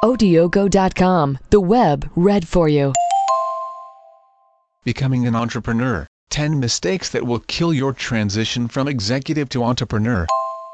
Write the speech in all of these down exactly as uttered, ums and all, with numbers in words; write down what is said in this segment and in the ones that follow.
Odiogo dot com, the web read for you. Becoming an entrepreneur, ten mistakes that will kill your transition from executive to entrepreneur.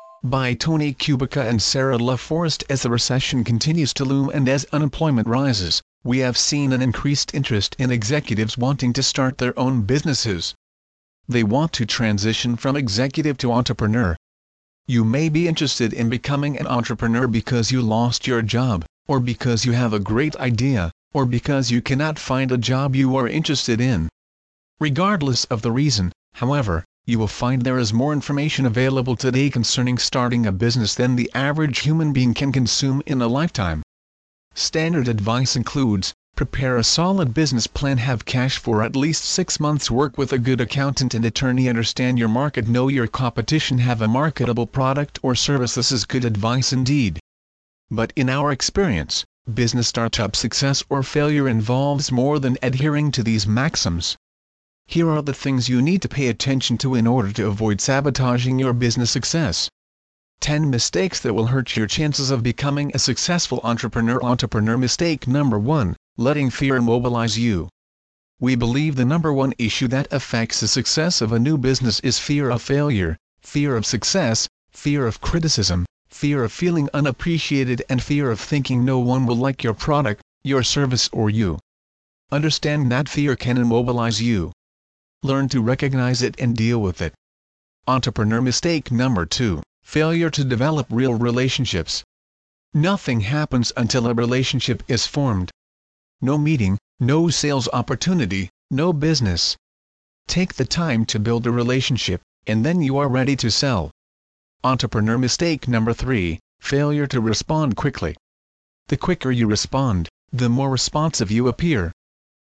By Tony Kubica and Sarah LaForest. As the recession continues to loom and as unemployment rises, we have seen an increased interest in executives wanting to start their own businesses. They want to transition from executive to entrepreneur. You may be interested in becoming an entrepreneur because you lost your job, or because you have a great idea, or because you cannot find a job you are interested in. Regardless of the reason, however, you will find there is more information available today concerning starting a business than the average human being can consume in a lifetime. Standard advice includes: prepare a solid business plan, have cash for at least six months, work with a good accountant and attorney, understand your market, know your competition, have a marketable product or service. This is good advice indeed. But in our experience, business startup success or failure involves more than adhering to these maxims. Here are the things you need to pay attention to in order to avoid sabotaging your business success. ten mistakes that will hurt your chances of becoming a successful entrepreneur. Entrepreneur mistake number one, letting fear immobilize you. We believe the number one issue that affects the success of a new business is fear of failure, fear of success, fear of criticism, fear of feeling unappreciated, and fear of thinking no one will like your product, your service, or you. Understand that fear can immobilize you. Learn to recognize it and deal with it. Entrepreneur mistake number two, failure to develop real relationships. Nothing happens until a relationship is formed. No meeting, no sales opportunity, no business. Take the time to build a relationship, and then you are ready to sell. Entrepreneur mistake number three, failure to respond quickly. The quicker you respond, the more responsive you appear.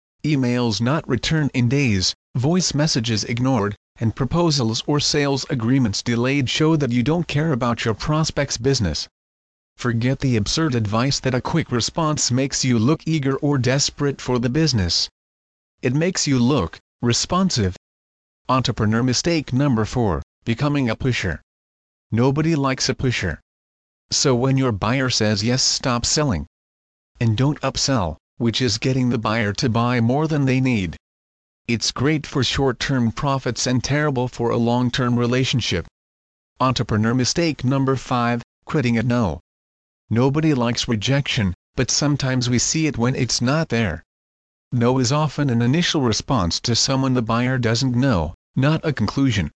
Emails not returned in days, voice messages ignored, and proposals or sales agreements delayed show that you don't care about your prospect's business. Forget the absurd advice that a quick response makes you look eager or desperate for the business. It makes you look responsive. Entrepreneur mistake number four, becoming a pusher. Nobody likes a pusher. So when your buyer says yes, stop selling. And don't upsell, which is getting the buyer to buy more than they need. It's great for short-term profits and terrible for a long-term relationship. Entrepreneur mistake number five, quitting at no. Nobody likes rejection, but sometimes we see it when it's not there. No is often an initial response to someone the buyer doesn't know, not a conclusion.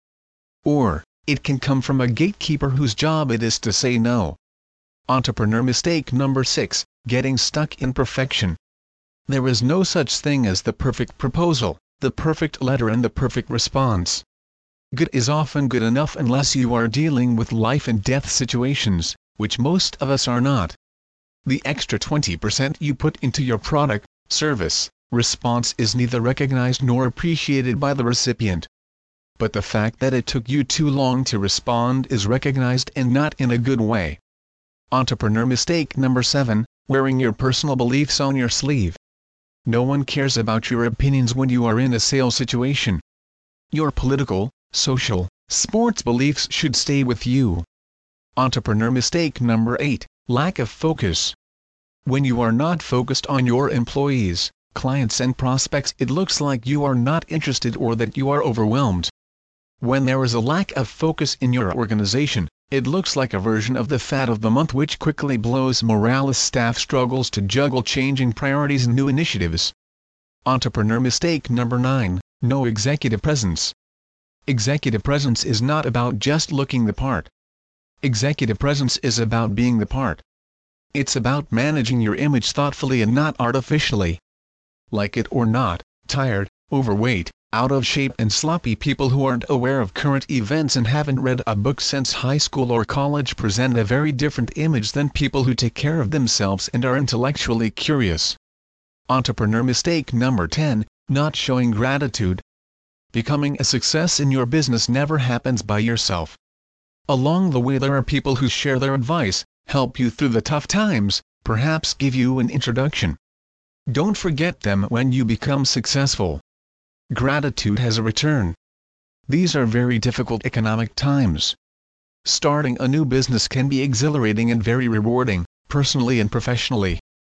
Or, it can come from a gatekeeper whose job it is to say no. Entrepreneur mistake number six, getting stuck in perfection. There is no such thing as the perfect proposal, the perfect letter, and the perfect response. Good is often good enough unless you are dealing with life and death situations, which most of us are not. The extra twenty percent you put into your product, service, response is neither recognized nor appreciated by the recipient. But the fact that it took you too long to respond is recognized, and not in a good way. Entrepreneur mistake number seven, wearing your personal beliefs on your sleeve. No one cares about your opinions when you are in a sales situation. Your political, social, sports beliefs should stay with you. Entrepreneur mistake number eight, lack of focus. When you are not focused on your employees, clients, and prospects, it looks like you are not interested or that you are overwhelmed. When there is a lack of focus in your organization, it looks like a version of the fad of the month which quickly blows morale as staff struggles to juggle changing priorities and new initiatives. Entrepreneur mistake number nine, no executive presence. Executive presence is not about just looking the part. Executive presence is about being the part. It's about managing your image thoughtfully and not artificially. Like it or not, tired, overweight, out of shape, and sloppy people who aren't aware of current events and haven't read a book since high school or college present a very different image than people who take care of themselves and are intellectually curious. Entrepreneur mistake number ten, not showing gratitude. Becoming a success in your business never happens by yourself. Along the way there are people who share their advice, help you through the tough times, perhaps give you an introduction. Don't forget them when you become successful. Gratitude has a return. These are very difficult economic times. Starting a new business can be exhilarating and very rewarding, personally and professionally.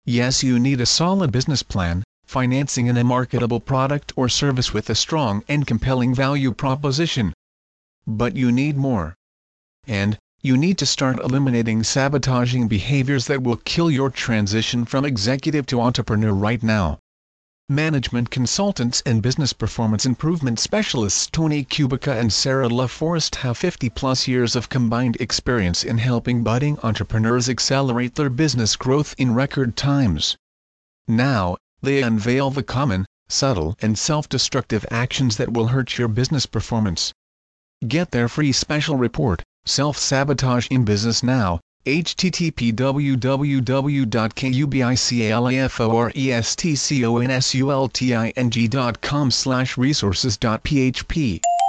Yes, you need a solid business plan, financing and a marketable product or service with a strong and compelling value proposition. But you need more. And, you need to start eliminating sabotaging behaviors that will kill your transition from executive to entrepreneur right now. Management consultants and business performance improvement specialists Tony Kubica and Sarah LaForest have fifty plus years of combined experience in helping budding entrepreneurs accelerate their business growth in record times. Now, they unveil the common, subtle and self-destructive actions that will hurt your business performance. Get their free special report, Self-Sabotage in Business Now, h t t p w w w dot kubicalafforestconsulting dot com slash resources dot p h p.